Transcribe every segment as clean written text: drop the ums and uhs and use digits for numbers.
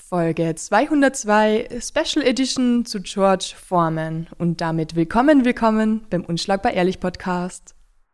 Folge 202 Special Edition zu George Foreman und damit willkommen beim Unschlagbar Ehrlich Podcast.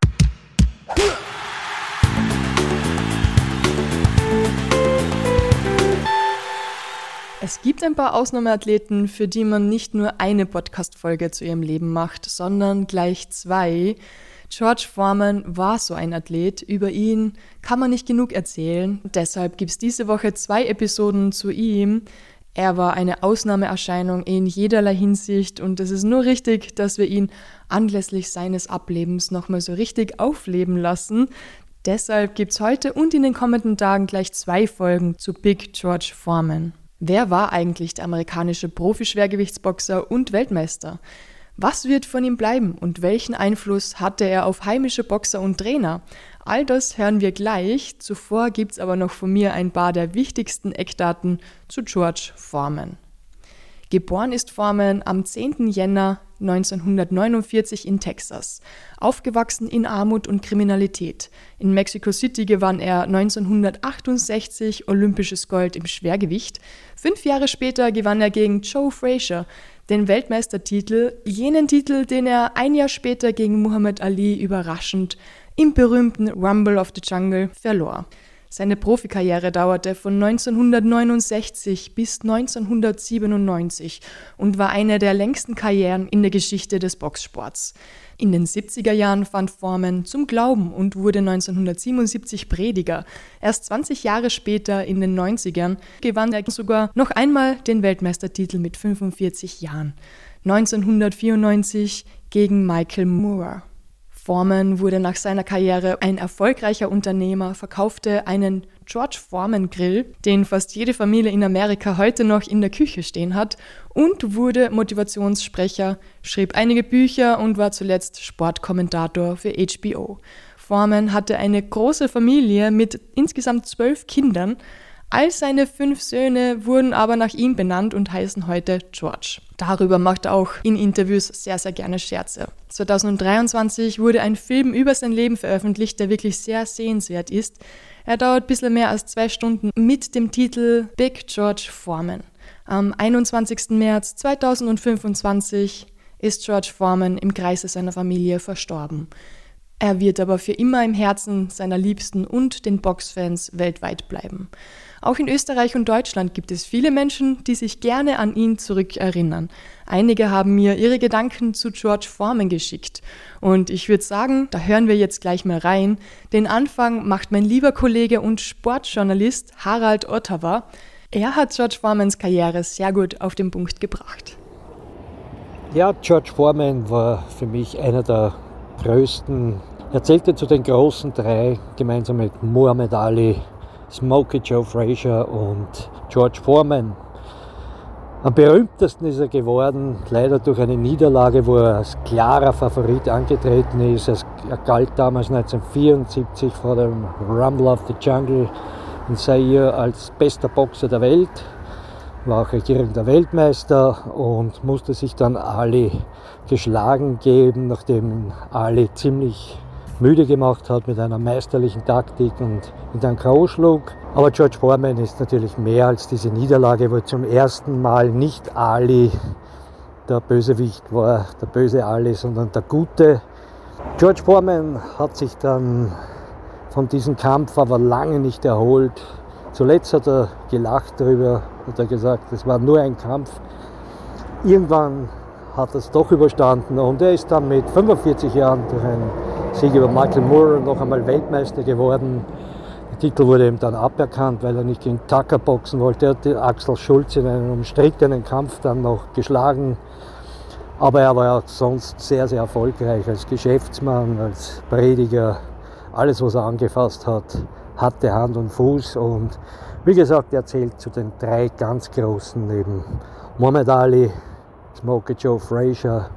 Es gibt ein paar Ausnahmeathleten, für die man nicht nur eine Podcast-Folge zu ihrem Leben macht, sondern gleich zwei. George Foreman war so ein Athlet, über ihn kann man nicht genug erzählen. Deshalb gibt es diese Woche 2 Episoden zu ihm. Er war eine Ausnahmeerscheinung in jederlei Hinsicht und es ist nur richtig, dass wir ihn anlässlich seines Ablebens nochmal so richtig aufleben lassen. Deshalb gibt es heute und in den kommenden Tagen gleich 2 Folgen zu Big George Foreman. Wer war eigentlich der amerikanische Profi-Schwergewichtsboxer und Weltmeister? Was wird von ihm bleiben und welchen Einfluss hatte er auf heimische Boxer und Trainer? All das hören wir gleich. Zuvor gibt's aber noch von mir ein paar der wichtigsten Eckdaten zu George Foreman. Geboren ist Foreman am 10. Jänner 1949 in Texas. Aufgewachsen in Armut und Kriminalität. In Mexico City gewann er 1968 olympisches Gold im Schwergewicht. 5 Jahre später gewann er gegen Joe Frazier den Weltmeistertitel, jenen Titel, den er ein Jahr später gegen Muhammad Ali überraschend im berühmten Rumble of the Jungle verlor. Seine Profikarriere dauerte von 1969 bis 1997 und war eine der längsten Karrieren in der Geschichte des Boxsports. In den 70er Jahren fand Foreman zum Glauben und wurde 1977 Prediger. Erst 20 Jahre später, in den 90ern, gewann er sogar noch einmal den Weltmeistertitel mit 45 Jahren. 1994 gegen Michael Moorer. Foreman wurde nach seiner Karriere ein erfolgreicher Unternehmer, verkaufte einen George Foreman Grill, den fast jede Familie in Amerika heute noch in der Küche stehen hat, und wurde Motivationssprecher, schrieb einige Bücher und war zuletzt Sportkommentator für HBO. Foreman hatte eine große Familie mit insgesamt 12 Kindern. All seine 5 Söhne wurden aber nach ihm benannt und heißen heute George. Darüber macht er auch in Interviews sehr, sehr gerne Scherze. 2023 wurde ein Film über sein Leben veröffentlicht, der wirklich sehr sehenswert ist. Er dauert ein bisschen mehr als 2 Stunden mit dem Titel Big George Foreman. Am 21. März 2025 ist George Foreman im Kreise seiner Familie verstorben. Er wird aber für immer im Herzen seiner Liebsten und den Boxfans weltweit bleiben. Auch in Österreich und Deutschland gibt es viele Menschen, die sich gerne an ihn zurückerinnern. Einige haben mir ihre Gedanken zu George Foreman geschickt. Und ich würde sagen, da hören wir jetzt gleich mal rein. Den Anfang macht mein lieber Kollege und Sportjournalist Harald Ottawa. Er hat George Foremans Karriere sehr gut auf den Punkt gebracht. Ja, George Foreman war für mich einer der größten. Er zählte zu den großen 3, gemeinsam mit Muhammad Ali, Smokey Joe Frazier und George Foreman. Am berühmtesten ist er geworden, leider durch eine Niederlage, wo er als klarer Favorit angetreten ist. Er galt damals 1974 vor dem Rumble of the Jungle in Zaire als bester Boxer der Welt, war auch regierender Weltmeister und musste sich dann Ali geschlagen geben, nachdem ihn Ali ziemlich müde gemacht hat mit einer meisterlichen Taktik und mit einem K.O. schlug. Aber George Foreman ist natürlich mehr als diese Niederlage, wo zum ersten Mal nicht Ali der Bösewicht war, der böse Ali, sondern der Gute. George Foreman hat sich dann von diesem Kampf aber lange nicht erholt. Zuletzt hat er gelacht darüber, hat er gesagt, es war nur ein Kampf. Irgendwann hat er es doch überstanden und er ist dann mit 45 Jahren durch einen Sieg über Michael Moorer noch einmal Weltmeister geworden. Der Titel wurde ihm dann aberkannt, weil er nicht gegen Tucker boxen wollte. Er hat Axel Schulz in einem umstrittenen Kampf dann noch geschlagen. Aber er war auch sonst sehr, sehr erfolgreich als Geschäftsmann, als Prediger. Alles, was er angefasst hat, hatte Hand und Fuß. Und wie gesagt, er zählt zu den 3 ganz Großen neben Muhammad Ali, Smokey Joe Frazier.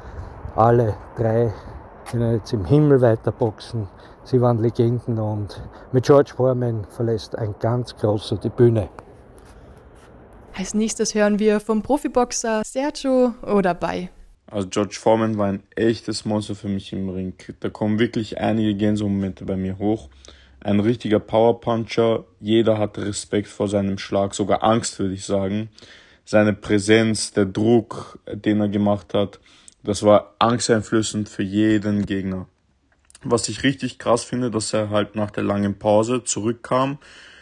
Alle 3 können jetzt im Himmel weiterboxen. Sie waren Legenden und mit George Foreman verlässt ein ganz großer die Bühne. Als nächstes hören wir vom Profiboxer Sergio Odabai. Also George Foreman war ein echtes Monster für mich im Ring. Da kommen wirklich einige Gänsemomente bei mir hoch. ein richtiger Powerpuncher. Jeder hatte Respekt vor seinem Schlag, sogar Angst, würde ich sagen. Seine Präsenz, der Druck, den er gemacht hat, das war angsteinflößend für jeden Gegner. Was ich richtig krass finde, dass er halt nach der langen Pause zurückkam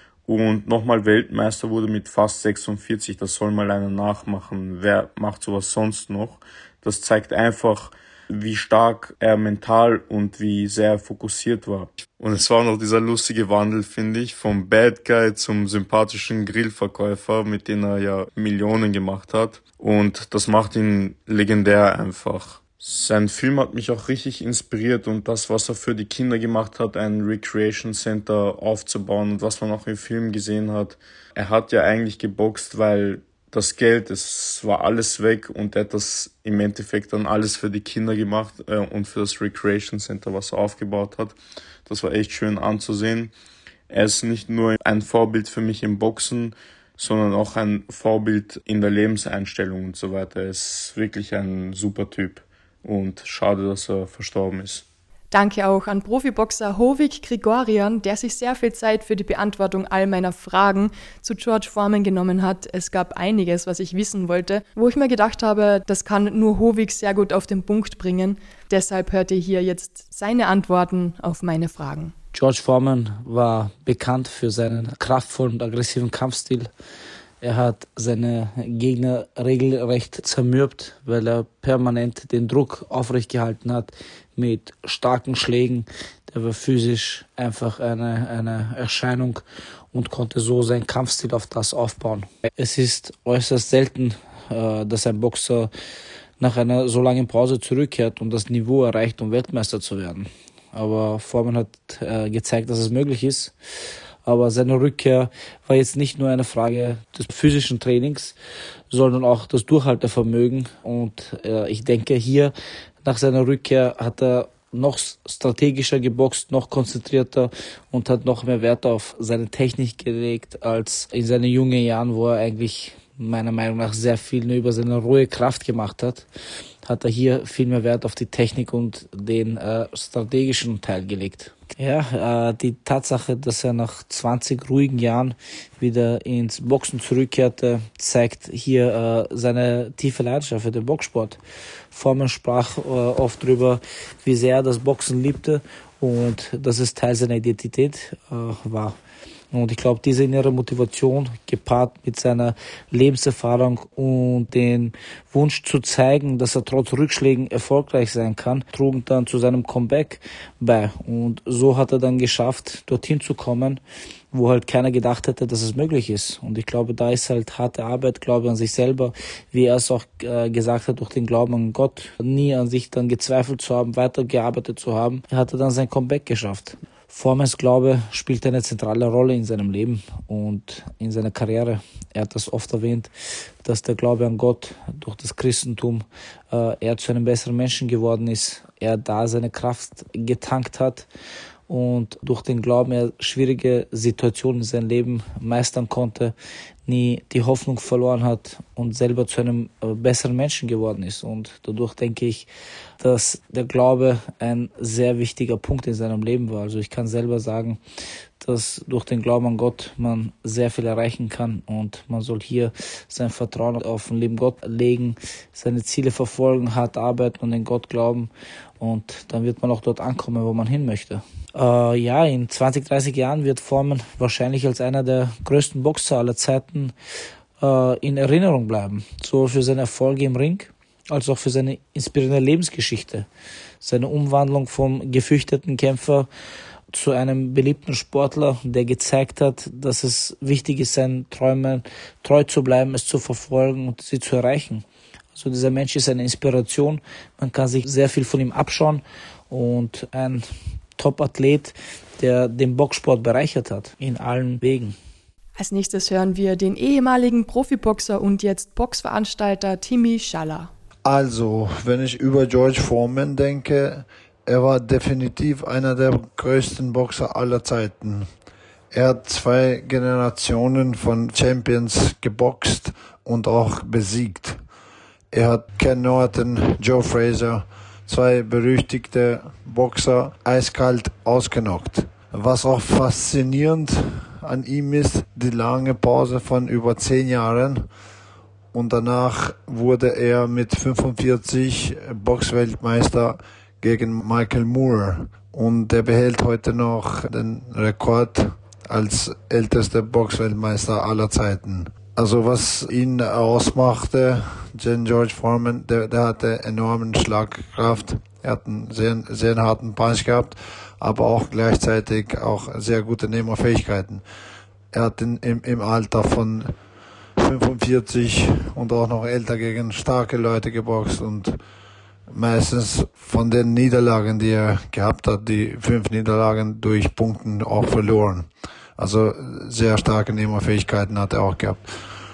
und nochmal Weltmeister wurde mit fast 46. Das soll mal einer nachmachen. Wer macht sowas sonst noch? Das zeigt einfach, wie stark er mental und wie sehr er fokussiert war. Und es war noch dieser lustige Wandel, finde ich, vom Bad Guy zum sympathischen Grillverkäufer, mit dem er ja Millionen gemacht hat. Und das macht ihn legendär einfach. Sein Film hat mich auch richtig inspiriert und das, was er für die Kinder gemacht hat, ein Recreation Center aufzubauen und was man auch im Film gesehen hat. Er hat ja eigentlich geboxt, weil das Geld, es war alles weg und er hat das im Endeffekt dann alles für die Kinder gemacht und für das Recreation Center, was er aufgebaut hat. Das war echt schön anzusehen. Er ist nicht nur ein Vorbild für mich im Boxen, sondern auch ein Vorbild in der Lebenseinstellung und so weiter. Er ist wirklich ein super Typ. Und schade, dass er verstorben ist. Danke auch an Profiboxer Hovig Grigorian, der sich sehr viel Zeit für die Beantwortung all meiner Fragen zu George Foreman genommen hat. Es gab einiges, was ich wissen wollte, wo ich mir gedacht habe, das kann nur Hovig sehr gut auf den Punkt bringen. Deshalb hört ihr hier jetzt seine Antworten auf meine Fragen. George Foreman war bekannt für seinen kraftvollen und aggressiven Kampfstil. Er hat seine Gegner regelrecht zermürbt, weil er permanent den Druck aufrechtgehalten hat mit starken Schlägen. Der war physisch einfach eine Erscheinung und konnte so seinen Kampfstil auf das aufbauen. Es ist äußerst selten, dass ein Boxer nach einer so langen Pause zurückkehrt und das Niveau erreicht, um Weltmeister zu werden. Aber Foreman hat gezeigt, dass es möglich ist. Aber seine Rückkehr war jetzt nicht nur eine Frage des physischen Trainings, sondern auch das Durchhaltevermögen. Und ich denke, hier nach seiner Rückkehr hat er noch strategischer geboxt, noch konzentrierter und hat noch mehr Wert auf seine Technik gelegt als in seinen jungen Jahren, wo er eigentlich meiner Meinung nach sehr viel nur über seine rohe Kraft gemacht hat. Hat er hier viel mehr Wert auf die Technik und den strategischen Teil gelegt. Ja, die Tatsache, dass er nach 20 ruhigen Jahren wieder ins Boxen zurückkehrte, zeigt hier seine tiefe Leidenschaft für den Boxsport. Foreman sprach oft darüber, wie sehr er das Boxen liebte und dass es Teil seiner Identität war. Und ich glaube, diese innere Motivation, gepaart mit seiner Lebenserfahrung und den Wunsch zu zeigen, dass er trotz Rückschlägen erfolgreich sein kann, trugen dann zu seinem Comeback bei. Und so hat er dann geschafft, dorthin zu kommen, wo halt keiner gedacht hätte, dass es möglich ist. Und ich glaube, da ist halt harte Arbeit, Glaube an sich selber, wie er es auch gesagt hat, durch den Glauben an Gott, nie an sich dann gezweifelt zu haben, weitergearbeitet zu haben. Er hatte dann sein Comeback geschafft. Foremans Glaube spielt eine zentrale Rolle in seinem Leben und in seiner Karriere. Er hat das oft erwähnt, dass der Glaube an Gott durch das Christentum er zu einem besseren Menschen geworden ist. Er da seine Kraft getankt hat und durch den Glauben er schwierige Situationen in seinem Leben meistern konnte, nie die Hoffnung verloren hat und selber zu einem besseren Menschen geworden ist. Und dadurch denke ich, dass der Glaube ein sehr wichtiger Punkt in seinem Leben war. Also ich kann selber sagen, dass durch den Glauben an Gott man sehr viel erreichen kann und man soll hier sein Vertrauen auf den lieben Gott legen, seine Ziele verfolgen, hart arbeiten und an Gott glauben und dann wird man auch dort ankommen, wo man hin möchte. In 20, 30 Jahren wird Foreman wahrscheinlich als einer der größten Boxer aller Zeiten in Erinnerung bleiben. Sowohl für seine Erfolge im Ring, als auch für seine inspirierende Lebensgeschichte. Seine Umwandlung vom gefürchteten Kämpfer zu einem beliebten Sportler, der gezeigt hat, dass es wichtig ist, seinen Träumen treu zu bleiben, es zu verfolgen und sie zu erreichen. Also dieser Mensch ist eine Inspiration. Man kann sich sehr viel von ihm abschauen und ein Top-Athlet, der den Boxsport bereichert hat, in allen Wegen. Als nächstes hören wir den ehemaligen Profiboxer und jetzt Boxveranstalter Timmy Schaller. Also, wenn ich über George Foreman denke, er war definitiv einer der größten Boxer aller Zeiten. Er hat 2 Generationen von Champions geboxt und auch besiegt. Er hat Ken Norton, Joe Frazier, 2 berüchtigte Boxer eiskalt ausgenockt. Was auch faszinierend an ihm ist, die lange Pause von über 10 Jahren. Und danach wurde er mit 45 Boxweltmeister gegen Michael Moore. Und er behält heute noch den Rekord als ältester Boxweltmeister aller Zeiten. Also was ihn ausmachte, George Foreman, der hatte enormen Schlagkraft. Er hat einen sehr, sehr harten Punch gehabt, aber auch gleichzeitig auch sehr gute Nehmerfähigkeiten. Er hat im Alter von 45 und auch noch älter gegen starke Leute geboxt und meistens von den Niederlagen, die er gehabt hat, die 5 Niederlagen durch Punkten auch verloren. Also sehr starke Nehmerfähigkeiten hat er auch gehabt.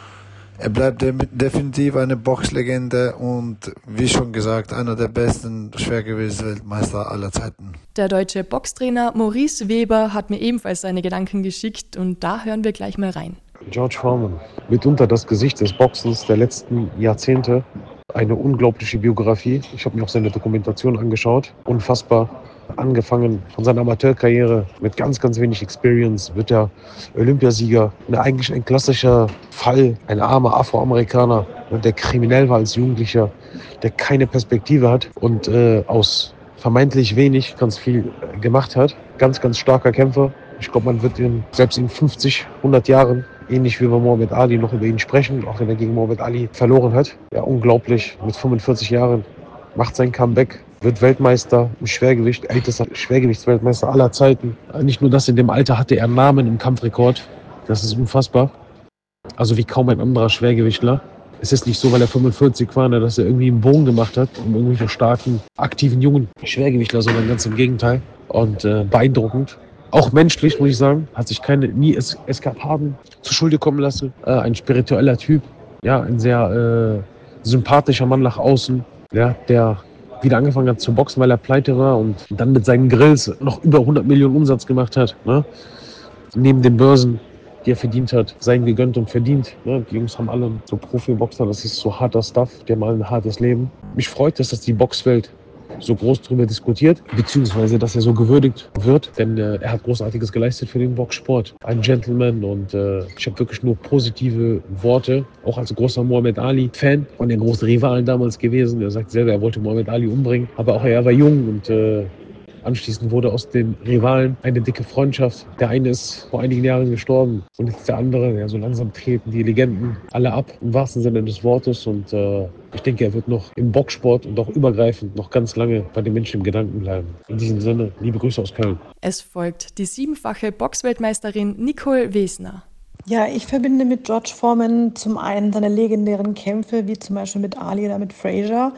Er bleibt definitiv eine Boxlegende und wie schon gesagt, einer der besten Schwergewichtsweltmeister aller Zeiten. Der deutsche Boxtrainer Maurice Weber hat mir ebenfalls seine Gedanken geschickt und da hören wir gleich mal rein. George Foreman, mitunter das Gesicht des Boxens der letzten Jahrzehnte. Eine unglaubliche Biografie. Ich habe mir auch seine Dokumentation angeschaut. Unfassbar. Angefangen von seiner Amateurkarriere mit ganz, ganz wenig Experience, wird er Olympiasieger. Eigentlich ein klassischer Fall, ein armer Afroamerikaner, der kriminell war als Jugendlicher, der keine Perspektive hat und aus vermeintlich wenig ganz viel gemacht hat. Ganz, ganz starker Kämpfer. Ich glaube, man wird selbst in 50, 100 Jahren, ähnlich wie bei Muhammad Ali, noch über ihn sprechen, auch wenn er gegen Muhammad Ali verloren hat. Ja, unglaublich, mit 45 Jahren macht sein Comeback, wird Weltmeister im Schwergewicht, ältester Schwergewichtsweltmeister aller Zeiten. Nicht nur das, in dem Alter hatte er einen Namen im Kampfrekord. Das ist unfassbar. Also wie kaum ein anderer Schwergewichtler. Es ist nicht so, weil er 45 war, dass er irgendwie einen Bogen gemacht hat, um irgendwelche starken, aktiven, jungen Schwergewichtler, sondern ganz im Gegenteil. Und beeindruckend. Auch menschlich, muss ich sagen, hat sich nie Eskapaden zu Schulde kommen lassen. Ein spiritueller Typ, ja, ein sehr sympathischer Mann nach außen, ja, der wieder angefangen hat zu boxen, weil er pleite war und dann mit seinen Grills noch über 100 Millionen Umsatz gemacht hat. Ne? Neben den Börsen, die er verdient hat, seien gegönnt und verdient. Ne? Die Jungs haben alle so Profiboxer, das ist so harter Stuff, die haben alle ein hartes Leben. Mich freut es, dass die Boxwelt so groß darüber diskutiert, beziehungsweise dass er so gewürdigt wird, denn er hat Großartiges geleistet für den Boxsport. Ein Gentleman und ich habe wirklich nur positive Worte, auch als großer Muhammad Ali-Fan von den großen Rivalen damals gewesen. Er sagt selber, er wollte Muhammad Ali umbringen, aber auch er war jung und anschließend wurde aus den Rivalen eine dicke Freundschaft. Der eine ist vor einigen Jahren gestorben und jetzt der andere. Ja, so langsam treten die Legenden alle ab, im wahrsten Sinne des Wortes. Und ich denke, er wird noch im Boxsport und auch übergreifend noch ganz lange bei den Menschen im Gedanken bleiben. In diesem Sinne, liebe Grüße aus Köln. Es folgt die 7-fache Boxweltmeisterin Nicole Wesner. Ja, ich verbinde mit George Foreman zum einen seine legendären Kämpfe, wie zum Beispiel mit Ali oder mit Frazier.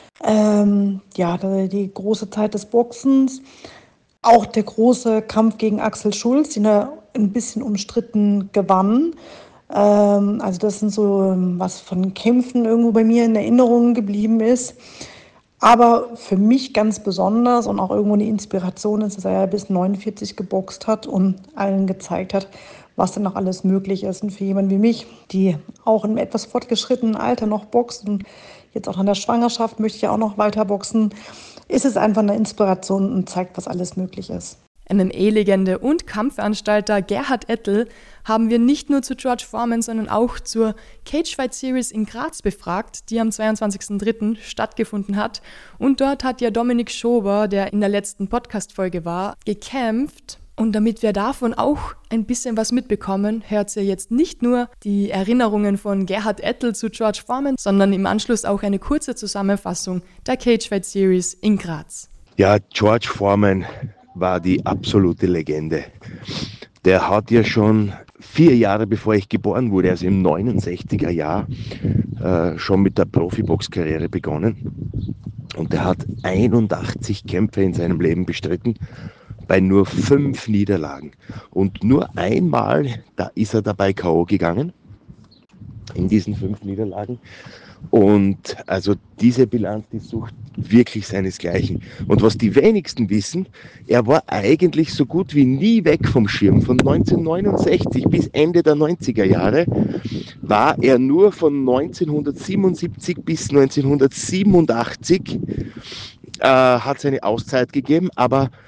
Die große Zeit des Boxens, auch der große Kampf gegen Axel Schulz, den er ein bisschen umstritten gewann. Also das sind so was von Kämpfen irgendwo bei mir in Erinnerung geblieben ist. Aber für mich ganz besonders und auch irgendwo eine Inspiration ist, dass er ja bis 49 geboxt hat und allen gezeigt hat, was denn noch alles möglich ist. Und für jemanden wie mich, die auch im etwas fortgeschrittenen Alter noch boxt und jetzt auch an der Schwangerschaft möchte ich ja auch noch weiter boxen, ist es einfach eine Inspiration und zeigt, was alles möglich ist. MMA-Legende und Kampfveranstalter Gerhard Ettel haben wir nicht nur zu George Foreman, sondern auch zur Cage Fight Series in Graz befragt, die am 22.03. stattgefunden hat. Und dort hat ja Dominik Schober, der in der letzten Podcast-Folge war, gekämpft. Und damit wir davon auch ein bisschen was mitbekommen, hört ihr jetzt nicht nur die Erinnerungen von Gerhard Ettel zu George Foreman, sondern im Anschluss auch eine kurze Zusammenfassung der Cage Fight Series in Graz. Ja, George Foreman war die absolute Legende. Der hat ja schon 4 Jahre bevor ich geboren wurde, also im 69er Jahr, schon mit der Profibox-Karriere begonnen. Und er hat 81 Kämpfe in seinem Leben bestritten, bei nur 5 Niederlagen. Und nur einmal, da ist er dabei K.O. gegangen, in diesen 5 Niederlagen. Und also diese Bilanz, die sucht wirklich seinesgleichen. Und was die wenigsten wissen, er war eigentlich so gut wie nie weg vom Schirm. Von 1969 bis Ende der 90er Jahre war er nur von 1977 bis 1987 hat seine Auszeit gegeben, aber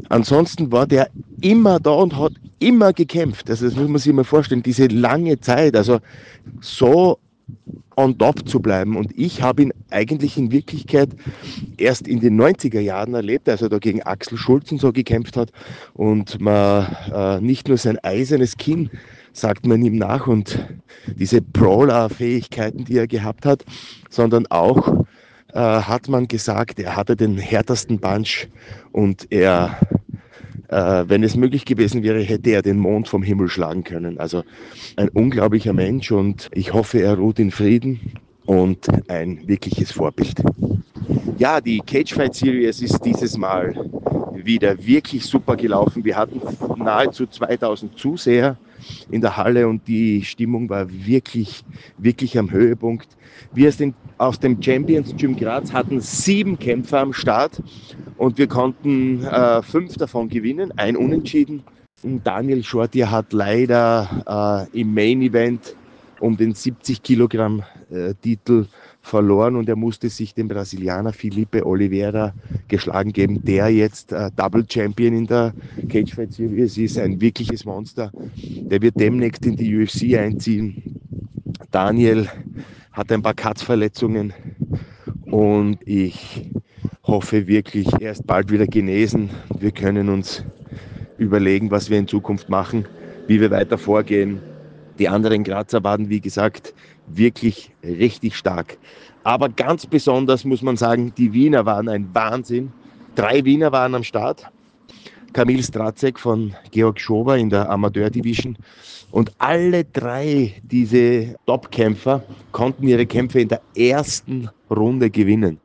Ansonsten war der immer da und hat immer gekämpft. Also das muss man sich mal vorstellen, diese lange Zeit, also so on top zu bleiben. Und ich habe ihn eigentlich in Wirklichkeit erst in den 90er Jahren erlebt, als er da gegen Axel Schulz und so gekämpft hat und man nicht nur sein eisernes Kinn sagt man ihm nach und diese Brawler-Fähigkeiten, die er gehabt hat, sondern auch hat man gesagt, er hatte den härtesten Punch und er, wenn es möglich gewesen wäre, hätte er den Mond vom Himmel schlagen können. Also ein unglaublicher Mensch und ich hoffe, er ruht in Frieden und ein wirkliches Vorbild. Ja, die Cagefight Series ist dieses Mal wieder wirklich super gelaufen. Wir hatten nahezu 2000 Zuseher in der Halle und die Stimmung war wirklich, wirklich am Höhepunkt. Wir aus dem Champions Gym Graz hatten 7 Kämpfer am Start und wir konnten 5 davon gewinnen, ein Unentschieden. Und Daniel Shortier hat leider im Main Event um den 70 Kilogramm Titel verloren und er musste sich dem Brasilianer Felipe Oliveira geschlagen geben, der jetzt Double Champion in der Cagefight Series ist, ein wirkliches Monster. Der wird demnächst in die UFC einziehen. Daniel hat ein paar Katzverletzungen und ich hoffe wirklich, er ist bald wieder genesen. Wir können uns überlegen, was wir in Zukunft machen, wie wir weiter vorgehen. Die anderen Grazer waren, wie gesagt, wirklich richtig stark. Aber ganz besonders muss man sagen, die Wiener waren ein Wahnsinn. 3 Wiener waren am Start. Kamil Stracek von Georg Schober in der Amateur-Division. Und alle 3 diese Top-Kämpfer konnten ihre Kämpfe in der ersten Runde gewinnen.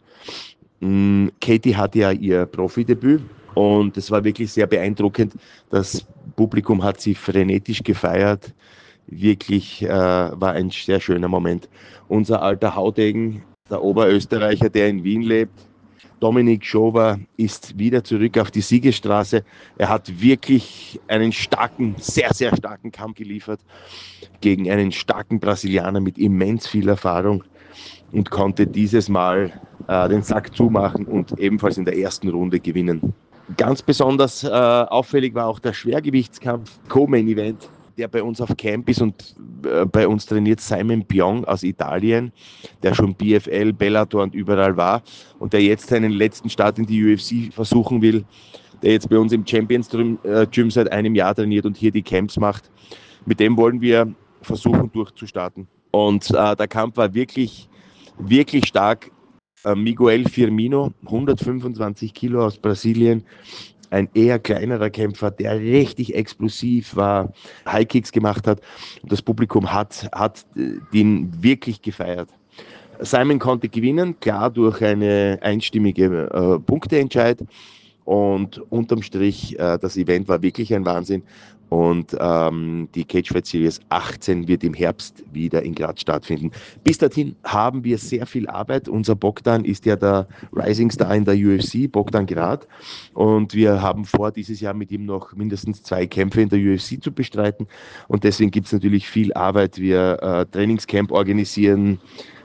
Katie hatte ja ihr Profidebüt und es war wirklich sehr beeindruckend. Das Publikum hat sie frenetisch gefeiert. Wirklich war ein sehr schöner Moment. Unser alter Haudegen, der Oberösterreicher, der in Wien lebt, Dominik Schober, ist wieder zurück auf die Siegesstraße. Er hat wirklich einen starken, sehr, sehr starken Kampf geliefert gegen einen starken Brasilianer mit immens viel Erfahrung und konnte dieses Mal den Sack zumachen und ebenfalls in der ersten Runde gewinnen. Ganz besonders auffällig war auch der Schwergewichtskampf, Co-Main Event, der bei uns auf Camp ist und bei uns trainiert, Simon Piong aus Italien, der schon BFL, Bellator und überall war und der jetzt seinen letzten Start in die UFC versuchen will, der jetzt bei uns im Champions Gym seit einem Jahr trainiert und hier die Camps macht. Mit dem wollen wir versuchen durchzustarten. Und der Kampf war wirklich, wirklich stark. Miguel Firmino, 125 Kilo aus Brasilien, ein eher kleinerer Kämpfer, der richtig explosiv war, High-Kicks gemacht hat. Und das Publikum hat den wirklich gefeiert. Simon konnte gewinnen, klar durch eine einstimmige Punkteentscheid. Und unterm Strich, das Event war wirklich ein Wahnsinn. Und die Cagefight Series 18 wird im Herbst wieder in Graz stattfinden. Bis dahin haben wir sehr viel Arbeit. Unser Bogdan ist ja der Rising Star in der UFC, Bogdan Grad. Und wir haben vor, dieses Jahr mit ihm noch mindestens 2 Kämpfe in der UFC zu bestreiten. Und deswegen gibt es natürlich viel Arbeit. Wir Trainingscamp organisieren,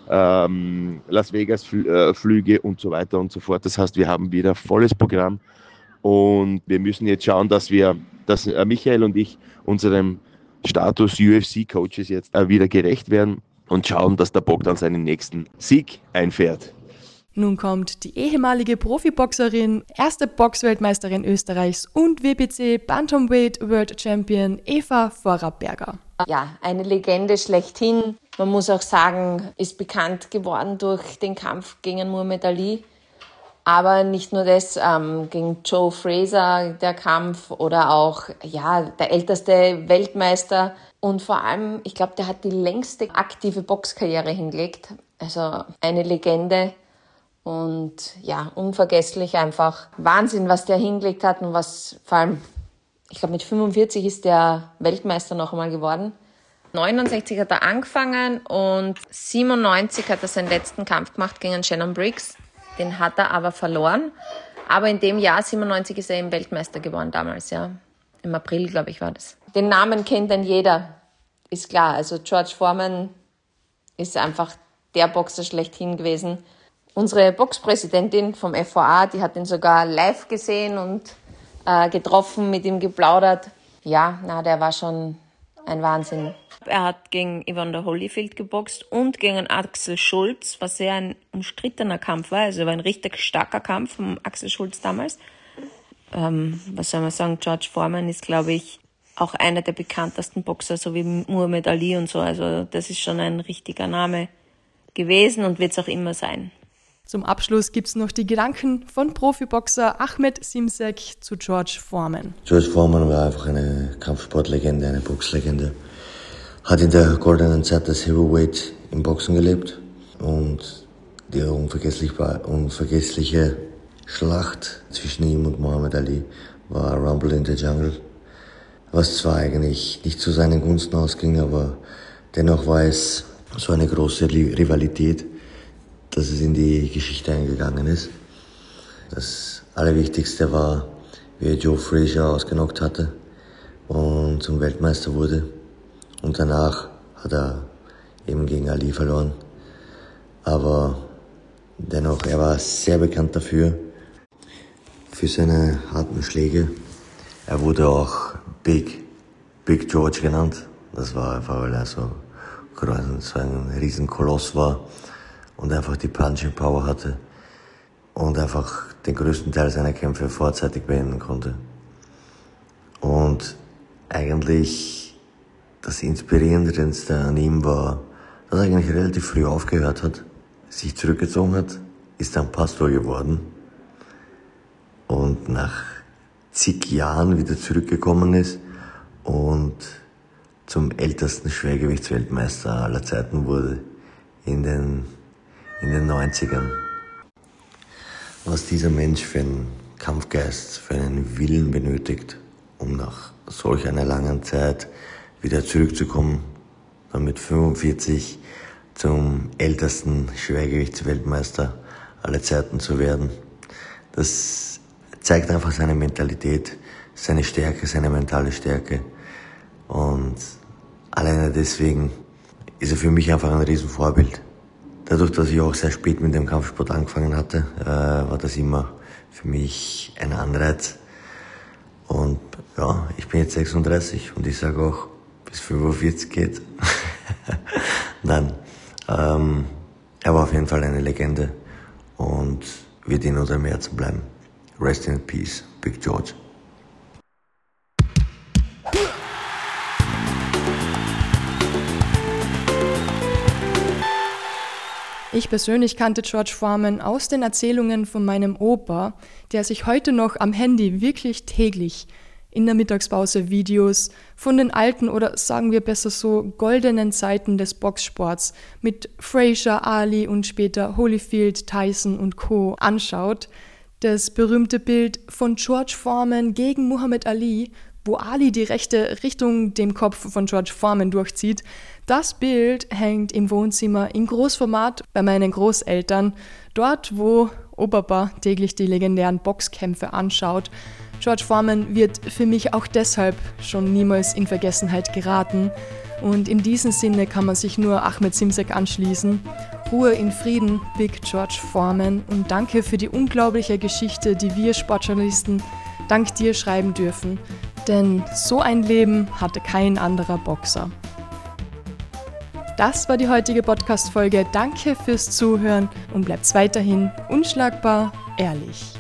Las Vegas Flüge und so weiter und so fort. Das heißt, wir haben wieder volles Programm und wir müssen jetzt schauen, dass Michael und ich unserem Status UFC-Coaches jetzt wieder gerecht werden und schauen, dass der Bogdan seinen nächsten Sieg einfährt. Nun kommt die ehemalige Profiboxerin, erste Boxweltmeisterin Österreichs und WBC Bantamweight World Champion Eva Vorarlberger. Ja, eine Legende schlechthin. Man muss auch sagen, ist bekannt geworden durch den Kampf gegen Muhammad Ali. Aber nicht nur das, gegen Joe Frazier der Kampf oder auch der älteste Weltmeister. Und vor allem, ich glaube, der hat die längste aktive Boxkarriere hingelegt. Also eine Legende. Und ja, unvergesslich einfach. Wahnsinn, was der hingelegt hat und was vor allem, ich glaube mit 45 ist der Weltmeister noch einmal geworden. 69 hat er angefangen und 97 hat er seinen letzten Kampf gemacht gegen Shannon Briggs. Den hat er aber verloren. Aber in dem Jahr, 97, ist er eben Weltmeister geworden damals, ja. Im April, glaube ich, war das. Den Namen kennt dann jeder, ist klar. Also George Foreman ist einfach der Boxer schlechthin gewesen. Unsere Boxpräsidentin vom FVA, die hat ihn sogar live gesehen und getroffen, mit ihm geplaudert. Ja, der war schon ein Wahnsinn. Er hat gegen Evander Holyfield geboxt und gegen Axel Schulz, was sehr ein umstrittener Kampf war. Also war ein richtig starker Kampf von Axel Schulz damals. Was soll man sagen, George Foreman ist, glaube ich, auch einer der bekanntesten Boxer, so wie Muhammad Ali und so. Also das ist schon ein richtiger Name gewesen und wird es auch immer sein. Zum Abschluss gibt es noch die Gedanken von Profiboxer Ahmed Simsek zu George Foreman. George Foreman war einfach eine Kampfsportlegende, eine Boxlegende. Hat in der goldenen Zeit des Heavyweight im Boxen gelebt und die unvergessliche Schlacht zwischen ihm und Muhammad Ali war Rumble in the Jungle, was zwar eigentlich nicht zu seinen Gunsten ausging, aber dennoch war es so eine große Rivalität, dass es in die Geschichte eingegangen ist. Das Allerwichtigste war, wie er Joe Frazier ausgenockt hatte und zum Weltmeister wurde. Und danach hat er eben gegen Ali verloren. Aber dennoch, er war sehr bekannt dafür, für seine harten Schläge. Er wurde auch Big George genannt. Das war einfach, weil er so ein riesen Koloss war und einfach die Punching Power hatte und einfach den größten Teil seiner Kämpfe vorzeitig beenden konnte. Und eigentlich das Inspirierendste an ihm war, dass er eigentlich relativ früh aufgehört hat, sich zurückgezogen hat, ist dann Pastor geworden und nach zig Jahren wieder zurückgekommen ist und zum ältesten Schwergewichtsweltmeister aller Zeiten wurde in den 90ern. Was dieser Mensch für einen Kampfgeist, für einen Willen benötigt, um nach solch einer langen Zeit wieder zurückzukommen, dann mit 45 zum ältesten Schwergewichtsweltmeister aller Zeiten zu werden. Das zeigt einfach seine Mentalität, seine Stärke, seine mentale Stärke. Und alleine deswegen ist er für mich einfach ein Riesenvorbild. Dadurch, dass ich auch sehr spät mit dem Kampfsport angefangen hatte, war das immer für mich ein Anreiz. Und ja, ich bin jetzt 36 und ich sage auch, bis 45 geht. Nein, er war auf jeden Fall eine Legende und wird in unserem Herzen bleiben. Rest in peace, Big George. Ich persönlich kannte George Foreman aus den Erzählungen von meinem Opa, der sich heute noch am Handy wirklich täglich in der Mittagspause Videos von den alten oder sagen wir besser so goldenen Zeiten des Boxsports mit Frazier, Ali und später Holyfield, Tyson und Co. anschaut. Das berühmte Bild von George Foreman gegen Muhammad Ali, wo Ali die rechte Richtung dem Kopf von George Foreman durchzieht. Das Bild hängt im Wohnzimmer in Großformat bei meinen Großeltern, dort wo Opa täglich die legendären Boxkämpfe anschaut. George Foreman wird für mich auch deshalb schon niemals in Vergessenheit geraten. Und in diesem Sinne kann man sich nur Ahmed Simsek anschließen. Ruhe in Frieden, Big George Foreman. Und danke für die unglaubliche Geschichte, die wir Sportjournalisten dank dir schreiben dürfen. Denn so ein Leben hatte kein anderer Boxer. Das war die heutige Podcast-Folge. Danke fürs Zuhören und bleibt weiterhin unschlagbar ehrlich.